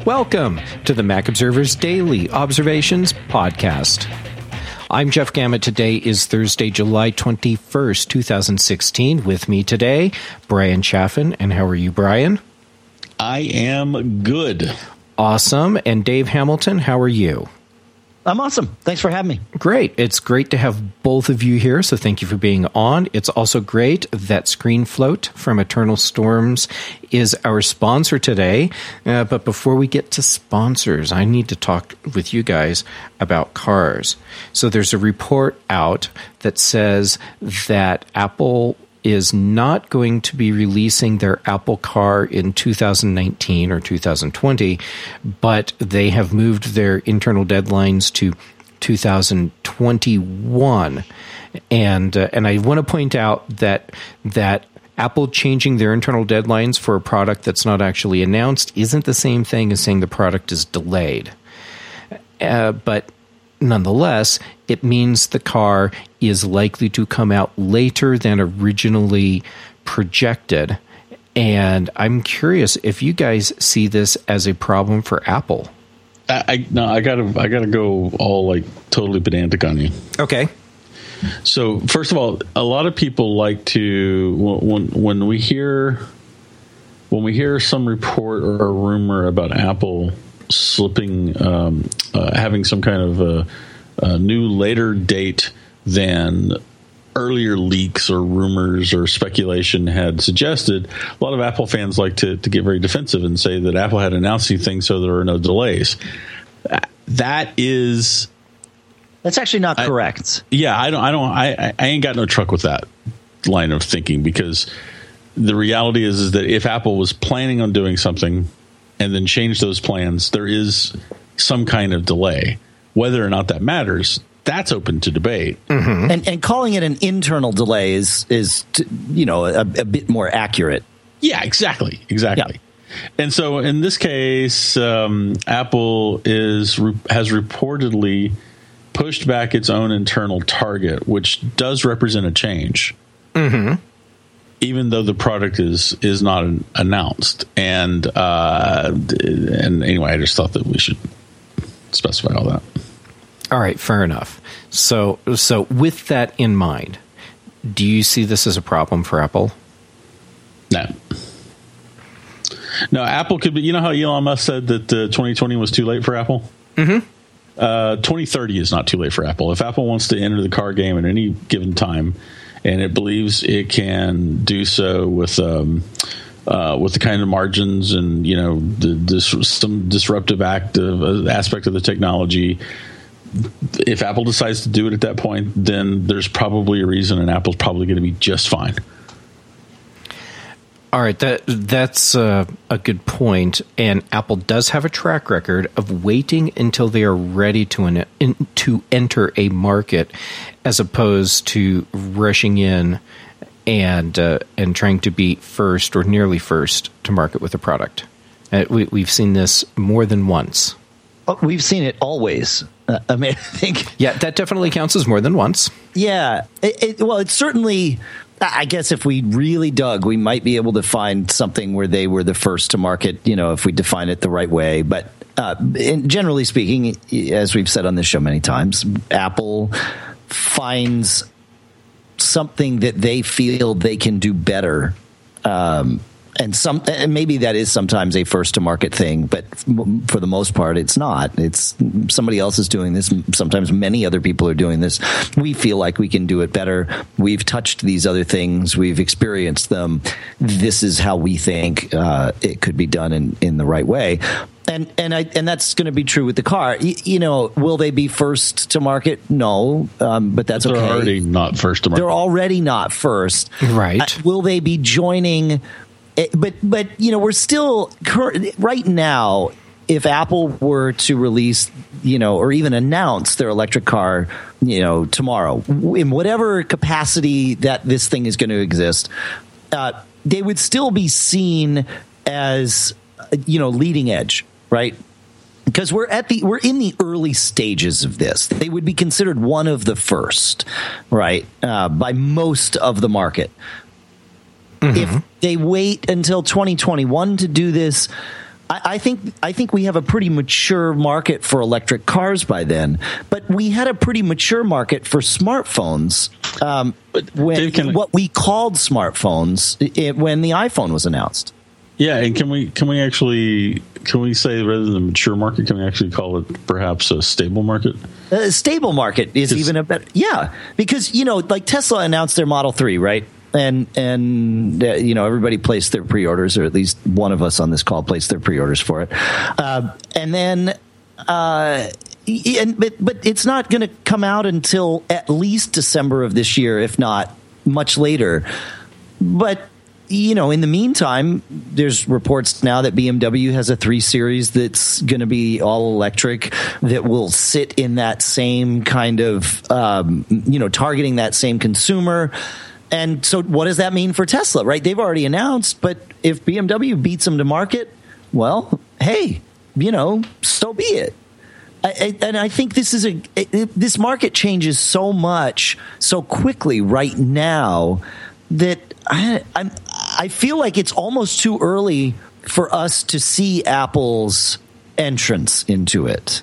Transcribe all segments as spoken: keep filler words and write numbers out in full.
Welcome to the Mac Observer's Daily Observations Podcast. I'm Jeff Gamet. Today is Thursday, July twenty-first, twenty sixteen. With me today, Brian Chaffin. And how are you, Brian? I am good. Awesome. And Dave Hamilton, how are you? I'm awesome. Thanks for having me. Great. It's great to have both of you here, so thank you for being on. It's also great that ScreenFloat from Eternal Storms is our sponsor today. Uh, but before we get to sponsors, I need to talk with you guys about cars. So there's a report out that says that Apple is not going to be releasing their Apple Car in two thousand nineteen or two thousand twenty, but they have moved their internal deadlines to two thousand twenty-one. And uh, and I want to point out that that Apple changing their internal deadlines for a product that's not actually announced isn't the same thing as saying the product is delayed. Uh, but nonetheless, it means the car is likely to come out later than originally projected. And I'm curious if you guys see this as a problem for Apple. I, I no, I gotta, I gotta go all like totally pedantic on you. Okay. So first of all, a lot of people like to when when we hear when we hear some report or a rumor about Apple slipping, um, uh, having some kind of a, a new later date than earlier leaks or rumors or speculation had suggested, a lot of Apple fans like to, to get very defensive and say that Apple had announced these things so there are no delays. That is... That's actually not I, correct. Yeah, I don't. I don't. I, I ain't got no truck with that line of thinking, because the reality is, is that if Apple was planning on doing something and then change those plans, there is some kind of delay. Whether or not that matters, that's open to debate. Mm-hmm. And, and calling it an internal delay is, is to, you know, a, a bit more accurate. Yeah, exactly. Exactly. Yeah. And so in this case, um, Apple is has reportedly pushed back its own internal target, which does represent a change. Mm-hmm. Even though the product is is not an, announced. And uh, and anyway, I just thought that we should specify all that. All right, fair enough. So so with that in mind, do you see this as a problem for Apple? No. No, Apple could be, you know how Elon Musk said that uh, twenty twenty was too late for Apple? Mm-hmm. Uh, twenty thirty is not too late for Apple. If Apple wants to enter the car game at any given time, and it believes it can do so with um, uh, with the kind of margins and, you know, the, this, some disruptive act of, uh, aspect of the technology, if Apple decides to do it at that point, then there's probably a reason, and Apple's probably going to be just fine. All right, that that's uh, a good point. And Apple does have a track record of waiting until they are ready to in, in, to enter a market, as opposed to rushing in and uh, and trying to be first or nearly first to market with a product. Uh, we, we've seen this more than once. Oh, we've seen it always. Uh, I mean, I think. Yeah, that definitely counts as more than once. Yeah. It, it, well, it's certainly. I guess if we really dug, we might be able to find something where they were the first to market, you know, if we define it the right way. But uh, in, generally speaking, as we've said on this show many times, Apple finds something that they feel they can do better. Um, and some, and maybe that is sometimes a first to market thing, but for the most part, it's not. It's somebody else is doing this. Sometimes many other people are doing this. We feel like we can do it better. We've touched these other things. We've experienced them. This is how we think uh, it could be done in, in the right way. And and I and that's going to be true with the car. You, you know, will they be first to market? No, um, but that's They're okay. They're already not first to market. They're already not first. Right. Uh, will they be joining? But, but you know, we're still right now, if Apple were to release, you know, or even announce their electric car, you know, tomorrow, in whatever capacity that this thing is going to exist, uh, they would still be seen as, you know, leading edge, right? Because we're at the we're in the early stages of this. They would be considered one of the first, right, uh, by most of the market. Mm-hmm. If they wait until twenty twenty-one to do this, I, I think I think we have a pretty mature market for electric cars by then, but we had a pretty mature market for smartphones um, when Dave, can, what we called smartphones it, when the iPhone was announced. Yeah, and can we can we actually can we say rather than a mature market, can we actually call it perhaps a stable market? A stable market is Just, even a better, yeah, because you know, like Tesla announced their Model three, right? And and uh, you know, everybody placed their pre-orders, or at least one of us on this call placed their pre-orders for it, uh, and then. Uh, and, but, but it's not going to come out until at least December of this year, if not much later. But you know, in the meantime, there's reports now that B M W has a three series that's going to be all electric that will sit in that same kind of, um, you know, targeting that same consumer. And so what does that mean for Tesla, right? They've already announced, but if B M W beats them to market, well, hey, you know, so be it. I, I, and I think this is a it, this market changes so much so quickly right now that I, I'm, I feel like it's almost too early for us to see Apple's entrance into it,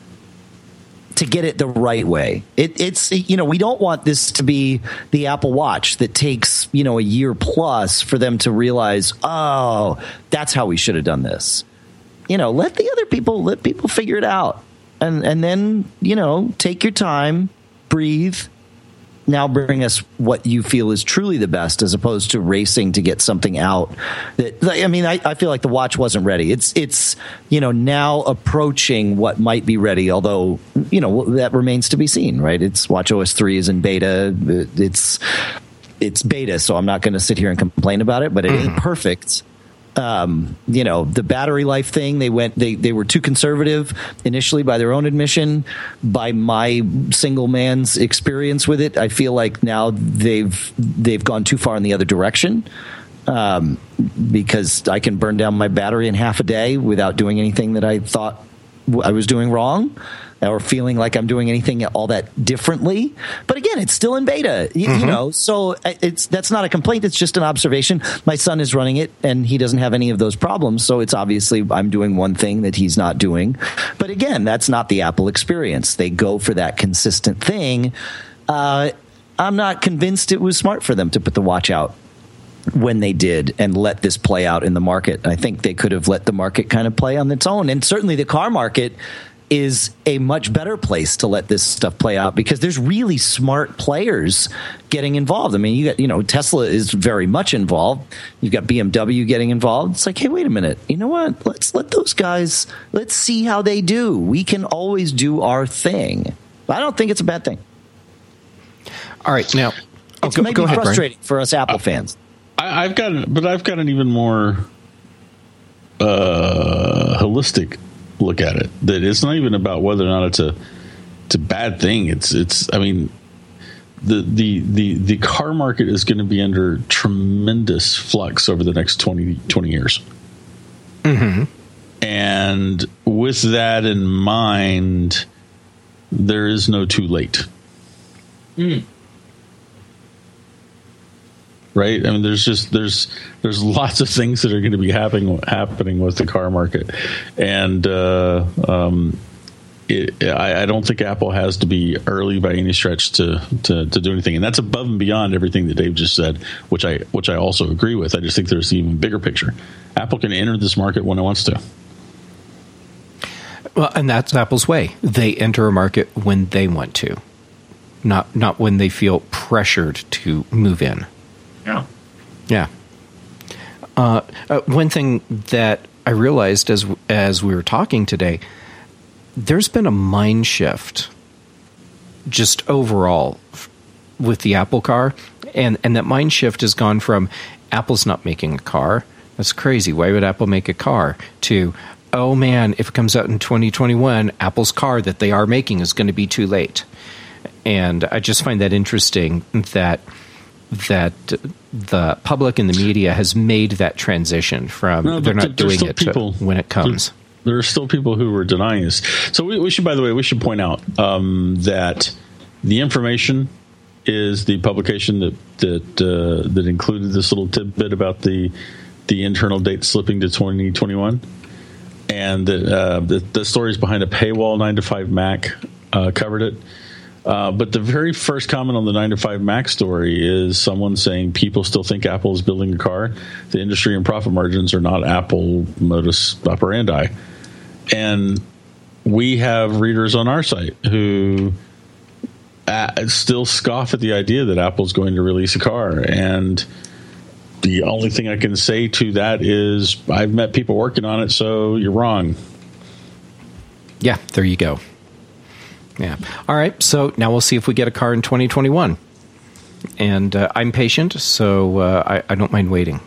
to get it the right way. It, it's, you know, we don't want this to be the Apple Watch that takes, you know, a year plus for them to realize, oh, that's how we should have done this. You know, let the other people, let people figure it out. And, and then, you know, take your time, breathe. Now bring us what you feel is truly the best, as opposed to racing to get something out. That, I mean, I, I feel like the watch wasn't ready. It's, it's, you know, now approaching what might be ready, although, you know, that remains to be seen, right? It's WatchOS three is in beta. It's, it's beta, so I'm not going to sit here and complain about it, but it ain't perfect. Um, you know, the battery life thing, they went, they, they were too conservative initially by their own admission. By my single man's experience with it, I feel like now they've, they've gone too far in the other direction. Um, because I can burn down my battery in half a day without doing anything that I thought I was doing wrong, or feeling like I'm doing anything all that differently. But again, it's still in beta, you, mm-hmm. you know, so it's, that's not a complaint. It's just an observation. My son is running it and he doesn't have any of those problems. So it's obviously I'm doing one thing that he's not doing. But again, that's not the Apple experience. They go for that consistent thing. Uh, I'm not convinced it was smart for them to put the watch out when they did and let this play out in the market. I think they could have let the market kind of play on its own. And certainly the car market is a much better place to let this stuff play out, because there's really smart players getting involved. I mean, you got, you know, Tesla is very much involved. You've got B M W getting involved. It's like, hey, wait a minute. You know what? Let's let those guys, let's see how they do. We can always do our thing. I don't think it's a bad thing. All right. Now, oh, it's go, maybe go ahead, frustrating Brian. for us Apple fans. I, I've got, but I've got an even more uh, holistic look at it. That it's not even about whether or not it's a it's a bad thing. It's it's. I mean, the the the the car market is going to be under tremendous flux over the next twenty, twenty years. Mm-hmm. And with that in mind, there is no too late. Mm. Right? I mean, there's just there's there's lots of things that are going to be happening happening with the car market, and uh, um, it, I, I don't think Apple has to be early by any stretch to, to to do anything, and that's above and beyond everything that Dave just said, which I which I also agree with. I just think there's an even bigger picture. Apple can enter this market when it wants to. Well, and that's Apple's way. They enter a market when they want to, not not when they feel pressured to move in. Yeah. Yeah. Uh, uh, one thing that I realized as as we were talking today, there's been a mind shift just overall f- with the Apple car, and, and that mind shift has gone from Apple's not making a car. That's crazy. Why would Apple make a car? To, oh man, if it comes out in twenty twenty-one, Apple's car that they are making is going to be too late. And I just find that interesting that that the public and the media has made that transition from no, they're not doing it people, to when it comes. There, there are still people who are denying this. So we, we should, by the way, we should point out um, that the information is the publication that that uh, that included this little tidbit about the the internal date slipping to twenty twenty-one. and the, uh, the, the stories behind a paywall nine to five Mac uh, covered it. Uh, but the very first comment on the nine to five Mac story is someone saying people still think Apple is building a car. The industry and profit margins are not Apple modus operandi. And we have readers on our site who uh, still scoff at the idea that Apple's going to release a car. And the only thing I can say to that is I've met people working on it, so you're wrong. Yeah, there you go. Yeah. All right. So now we'll see if we get a car in twenty twenty-one. And uh, I'm patient, so uh, I, I don't mind waiting.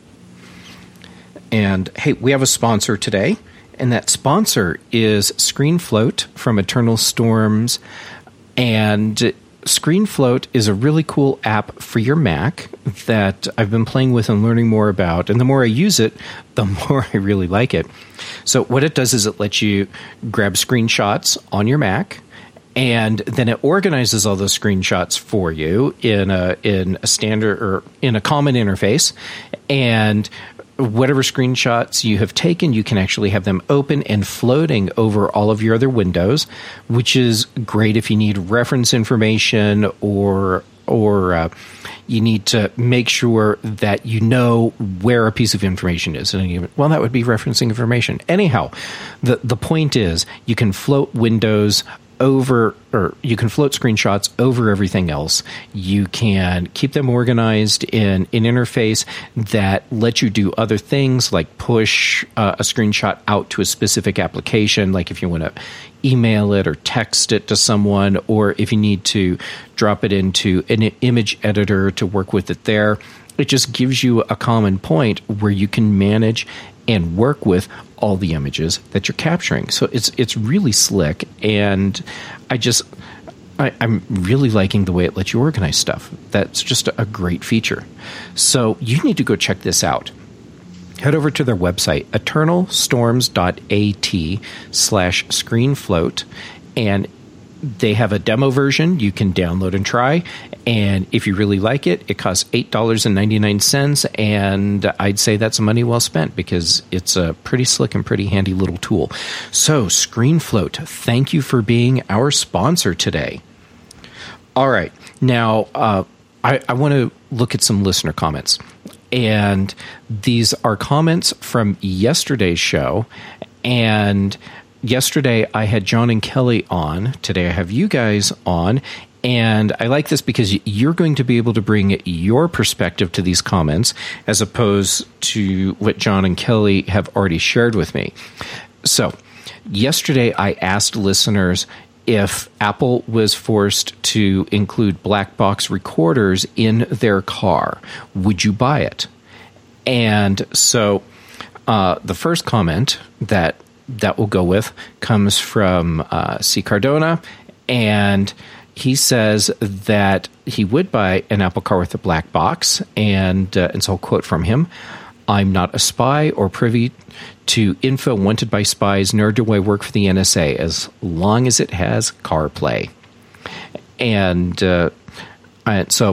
And hey, we have a sponsor today, and that sponsor is ScreenFloat from Eternal Storms. And ScreenFloat is a really cool app for your Mac that I've been playing with and learning more about. And the more I use it, the more I really like it. So what it does is it lets you grab screenshots on your Mac, and then it organizes all those screenshots for you in a in a standard or in a common interface. And whatever screenshots you have taken, you can actually have them open and floating over all of your other windows, which is great if you need reference information or or uh, you need to make sure that you know where a piece of information is. And you, well, that would be referencing information. Anyhow, the the point is you can float windows over, or you can float screenshots over everything else. You can keep them organized in an interface that lets you do other things like push uh, a screenshot out to a specific application, like if you want to email it or text it to someone, or if you need to drop it into an image editor to work with it there. It just gives you a common point where you can manage and work with all the images that you're capturing. So it's it's really slick, and I just I, I'm really liking the way it lets you organize stuff. That's just a great feature. So you need to go check this out. Head over to their website, eternalstorms.at slash screenfloat, and they have a demo version you can download and try. And if you really like it, it costs eight dollars and ninety-nine cents. And I'd say that's money well spent because it's a pretty slick and pretty handy little tool. So ScreenFloat, thank you for being our sponsor today. All right. Now, uh, I, I want to look at some listener comments. And these are comments from yesterday's show. And yesterday I had John and Kelly on. Today I have you guys on. And I like this because you're going to be able to bring your perspective to these comments as opposed to what John and Kelly have already shared with me. So yesterday I asked listeners if Apple was forced to include black box recorders in their car, would you buy it? And so uh, the first comment that that we'll go with comes from uh, C. Cardona, and he says that he would buy an Apple car with a black box, and, uh, and so I'll quote from him, "I'm not a spy or privy to info wanted by spies, nor do I work for the N S A, as long as it has CarPlay." And uh, and so,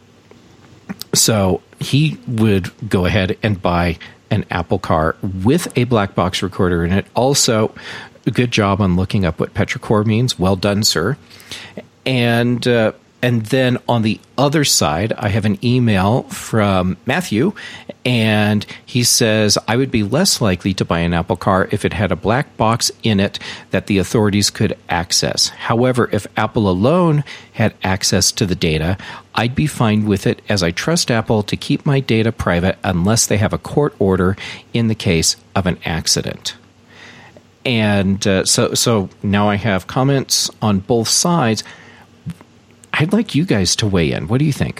so he would go ahead and buy an Apple car with a black box recorder in it. Also, a good job on looking up what petrichor means. Well done, sir. And uh, and then on the other side, I have an email from Matthew, and he says, I would be less likely to buy an Apple car if it had a black box in it that the authorities could access. However, if Apple alone had access to the data, I'd be fine with it, as I trust Apple to keep my data private unless they have a court order in the case of an accident. And uh, so, so now I have comments on both sides. I'd like you guys to weigh in. What do you think?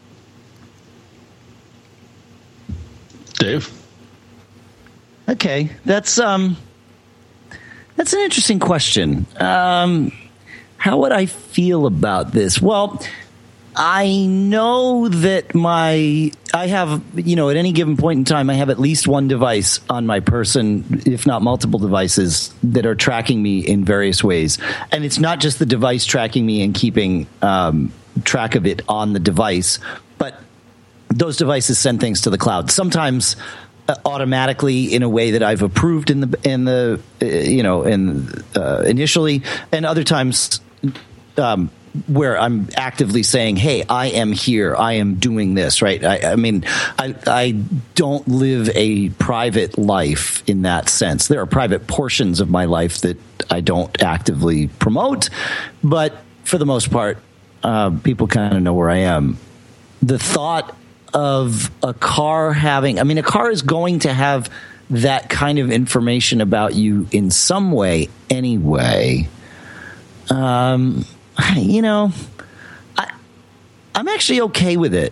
Dave? Okay, that's um, that's an interesting question. Um, how would I feel about this? Well, I know that my I have, you know, at any given point in time, I have at least one device on my person, if not multiple devices, that are tracking me in various ways. And it's not just the device tracking me and keeping um, track of it on the device, but those devices send things to the cloud. Sometimes automatically in a way that I've approved in the in the uh, you know in uh, initially, and other times um, where I'm actively saying, "Hey, I am here. I am doing this." Right? I, I mean, I I don't live a private life in that sense. There are private portions of my life that I don't actively promote, but for the most part, uh, people kind of know where I am. The thought of a car having, I mean, a car is going to have that kind of information about you in some way anyway. Um, you know, I, I'm actually okay with it.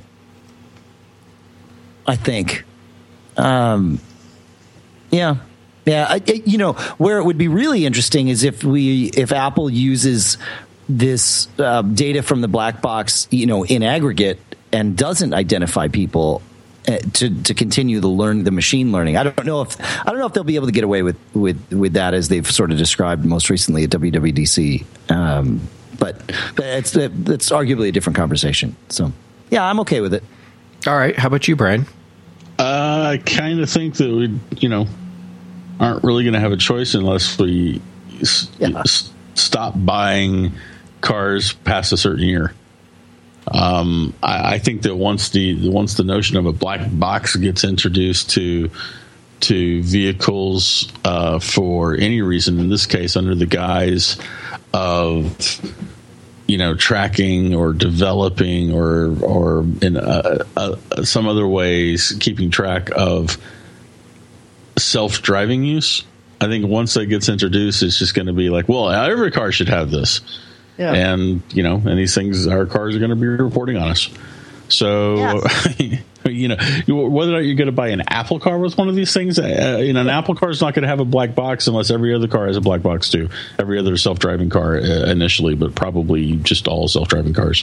I think. Um, yeah. Yeah. I, you know, where it would be really interesting is if we, if Apple uses this uh, data from the black box, you know, in aggregate, and doesn't identify people uh, to to continue the learn the machine learning. I don't know if I don't know if they'll be able to get away with with, with that, as they've sort of described most recently at W W D C. Um, but but it's it's arguably a different conversation. So yeah, I'm okay with it. All right, how about you, Brian? Uh, I kind of think that we, you know, aren't really going to have a choice unless we s- Yeah. s- stop buying cars past a certain year. Um, I, I think that once the once the notion of a black box gets introduced to to vehicles uh, for any reason, in this case under the guise of, you know, tracking or developing or or in uh, uh, some other ways keeping track of self-driving use, I think once that gets introduced, it's just going to be like, well, every car should have this. Yeah. And, you know, and these things, our cars are going to be reporting on us. So, yeah. you know, whether or not you're going to buy an Apple car with one of these things, uh, you know, an Apple car is not going to have a black box unless every other car has a black box too. Every other self-driving car uh, initially, but probably just all self-driving cars.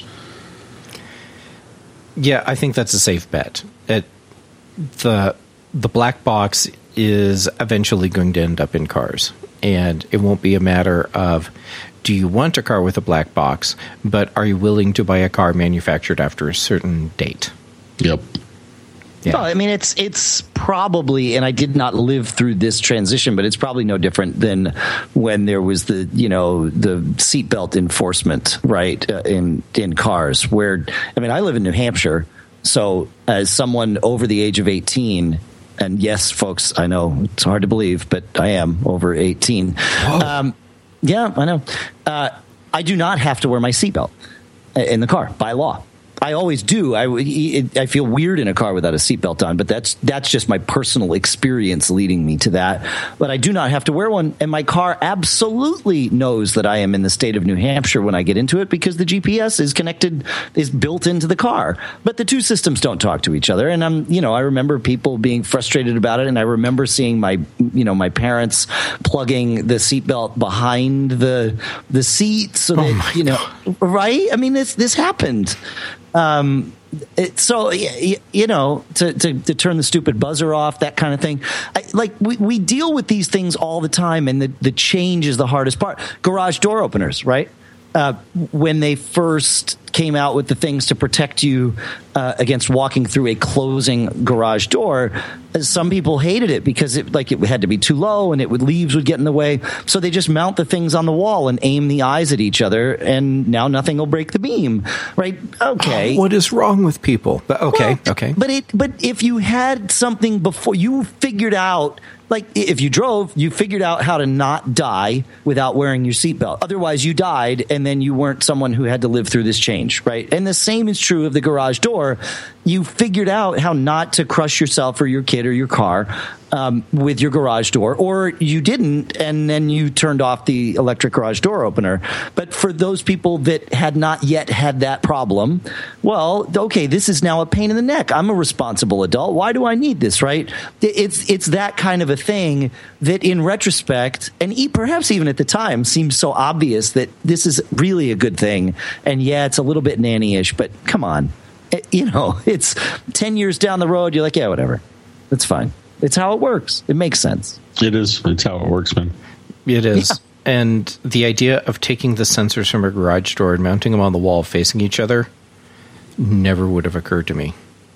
Yeah, I think that's a safe bet. It, the the black box is eventually going to end up in cars, and it won't be a matter of, do you want a car with a black box, but are you willing to buy a car manufactured after a certain date? Yep. Yeah. No, I mean, it's it's probably, and I did not live through this transition, but it's probably no different than when there was the, you know, the seatbelt enforcement, right, uh, in in cars. Where, I mean, I live in New Hampshire, so as someone over the age of eighteen, and yes, folks, I know it's hard to believe, but I am over eighteen. Um, yeah, I know. Uh, I do not have to wear my seatbelt in the car by law. I always do. I, it, I feel weird in a car without a seatbelt on, but that's that's just my personal experience leading me to that. But I do not have to wear one, and my car absolutely knows that I am in the state of New Hampshire when I get into it because the G P S is connected, is built into the car. But the two systems don't talk to each other, and I'm, you know, I remember people being frustrated about it, and I remember seeing my, you know, my parents plugging the seatbelt behind the the seat so that, oh you know, God. Right? I mean, this this happened. Um, it, so, you, you know, to, to, to turn the stupid buzzer off, that kind of thing. I, like we, we deal with these things all the time, and the, the change is the hardest part. Garage door openers, right? Uh, when they first came out with the things to protect you uh, against walking through a closing garage door, some people hated it because it like it had to be too low and it would leaves would get in the way. So they just mount the things on the wall and aim the eyes at each other, and now nothing will break the beam, right? Okay, oh, what is wrong with people? But okay, well, okay. But it but if you had something before, you figured out. Like, if you drove, you figured out how to not die without wearing your seatbelt. Otherwise, you died, and then you weren't someone who had to live through this change, right? And the same is true of the garage door. You figured out how not to crush yourself or your kid or your car um, with your garage door, or you didn't, and then you turned off the electric garage door opener. But for those people that had not yet had that problem, well, okay, this is now a pain in the neck. I'm a responsible adult. Why do I need this, right? It's it's that kind of a thing that in retrospect, and perhaps even at the time, seems so obvious that this is really a good thing. And yeah, it's a little bit nanny-ish, but come on. It, you know, it's ten years down the road, you're like, yeah, whatever. That's fine. It's how it works. It makes sense. It is. It's how it works, man. It is. Yeah. And the idea of taking the sensors from a garage door and mounting them on the wall facing each other never would have occurred to me.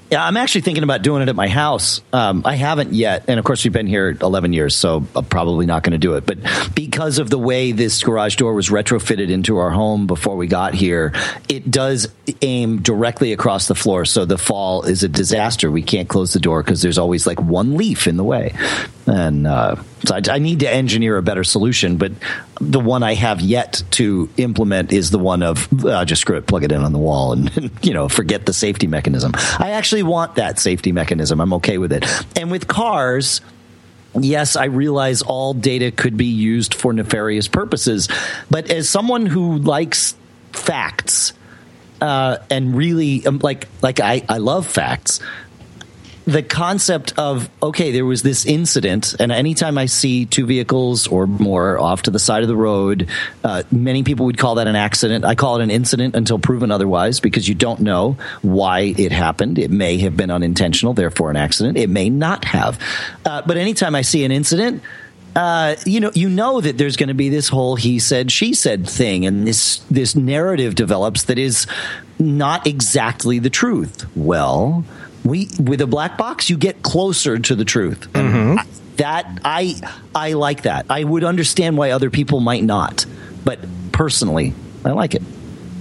Yeah, I'm actually thinking about doing it at my house. Um, I haven't yet. And of course, we've been here eleven years, so I'm probably not going to do it. But because of the way this garage door was retrofitted into our home before we got here, it does aim directly across the floor. So the fall is a disaster. We can't close the door because there's always like one leaf in the way. And uh, so I, I need to engineer a better solution. But the one I have yet to implement is the one of uh, just screw it, plug it in on the wall, and, and you know, forget the safety mechanism. I actually want that safety mechanism. I'm okay with it. And with cars, yes, I realize all data could be used for nefarious purposes. But as someone who likes facts uh, and really um, like like I, I love facts, the concept of, okay, there was this incident, and anytime I see two vehicles or more off to the side of the road, uh, many people would call that an accident. I call it an incident until proven otherwise, because you don't know why it happened. It may have been unintentional, therefore an accident. It may not have. Uh, but anytime I see an incident, Uh, you know, you know that there's going to be this whole he said, she said thing, and this this narrative develops that is not exactly the truth. Well, we with a black box, you get closer to the truth. Mm-hmm. I, that I I like that. I would understand why other people might not, but personally, I like it.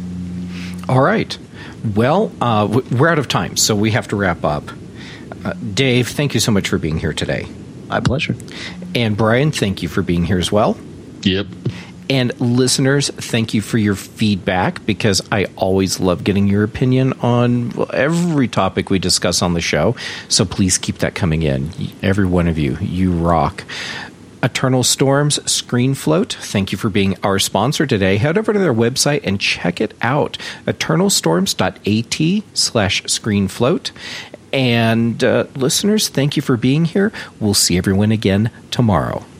All right. Well, uh, we're out of time, so we have to wrap up. Uh, Dave, thank you so much for being here today. My pleasure. And Brian, thank you for being here as well. Yep. And listeners, thank you for your feedback, because I always love getting your opinion on every topic we discuss on the show. So please keep that coming in. Every one of you, you rock. Eternal Storms ScreenFloat, thank you for being our sponsor today. Head over to their website and check it out. eternalstorms.at slash ScreenFloat. And uh, listeners, thank you for being here. We'll see everyone again tomorrow.